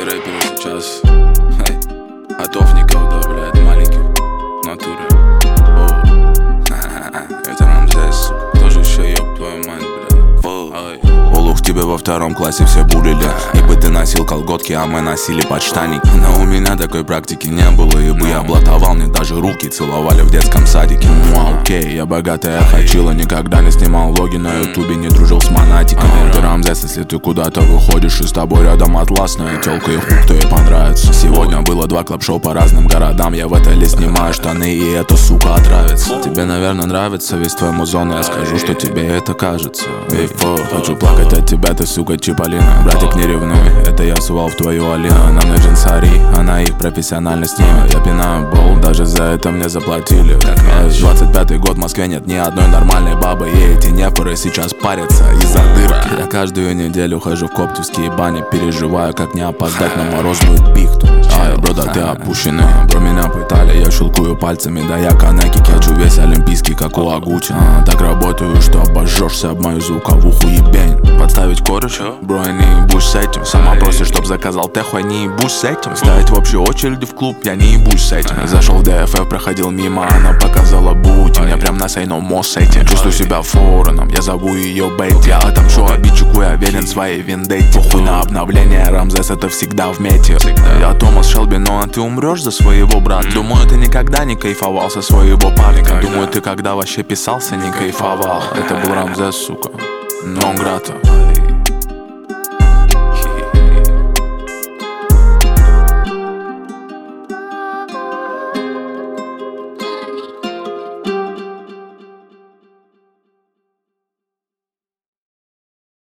Все рэперы сейчас готов никого, блядь, маленьких в натуре. Это Рамзес, тоже еще ёб твою мать, блядь. Олух, тебе во втором классе все булили. Ибо ты носил колготки, а мы носили подштанники. Но у меня такой практики не было, ибо я блатовал, мне даже руки целовали в детском садике. Ну окей, я богатая хачила, никогда не снимал влоги на ютубе, не дружил с монатиком. Ты Рамзес, если ты куда-то выходишь, и с тобой рядом атласная тёлка и хук, то ей понравится. Сегодня было 2 клаб-шоу по разным городам, я в отеле снимаю штаны, и эта сука отравится. Тебе, наверное, нравится весь твой музон, я скажу, что тебе это кажется. Хочу плакать от тебя, ты, сука, Чиполлино. Братик, не ревнуй, это я сувал в твою Алину. Нам нужен Сари, она их профессионально снимет. Я пинаю бол, даже за это мне заплатили. 25-й год, в Москве нет ни одной нормальной бабы, и эти нефоры сейчас парятся из-за дырки. Я каждую неделю хожу в коптевские бани, переживаю, как не опоздать на морозную пихту. Ай, брода, ты опущенный, бро, меня пытали, я щелкую пальцами, да я канеки качу весь олимпийский, как у Агучи. Так работаю, что обожжешься об мою звуковуху, ебень. Подставить кореш, бро, я не ебусь с этим. Сама просит, чтоб заказал теху, я не ебусь с этим. Ставить в общей очереди в клуб, я не ебусь с этим. Зашел в ДФФ, проходил мимо, она показала бути, мне прям на сейно мост с этим. Чувствую себя фореном, я зову ее Бейт. Я отомщу обидчику, я верен своей вендетте. Похуй на обновление, Рамзес это всегда в мете. Я Томас Шелби, но ты умрешь за своего брата. Думаю, ты никогда не кайфовал со своего парника. Думаю, ты когда вообще писался, не кайфовал. Это был Рамзес, сука, нон грата.